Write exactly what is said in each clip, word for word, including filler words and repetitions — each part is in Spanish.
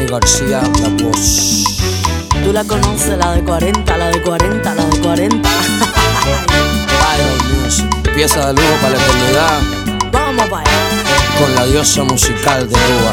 García, la voz. Tú la conoces, la de cuarenta, la de cuarenta, la de cuarenta. Viral Music, pieza de lujo para la eternidad. Vamos para allá. Con la diosa musical de Cuba.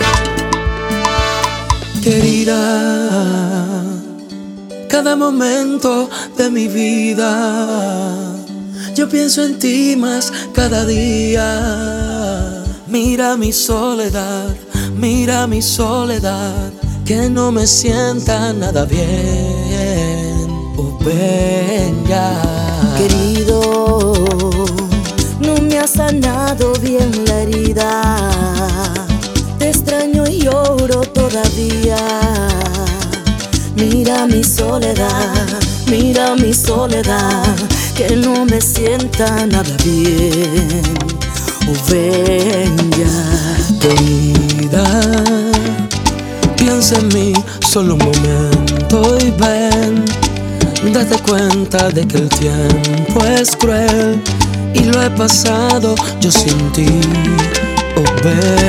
Querida, cada momento de mi vida yo pienso en ti más cada día. Mira mi soledad, mira mi soledad, que no me sienta nada bien. Oh, ven ya. Querido, no me has sanado bien la herida. Te extraño y lloro todavía. Mira mi soledad, mira mi soledad, que no me sienta nada bien. Oh, ven ya. Querida, piensa en mí solo un momento y ven. Date cuenta de que el tiempo es cruel y lo he pasado yo sin ti. Oh, ven.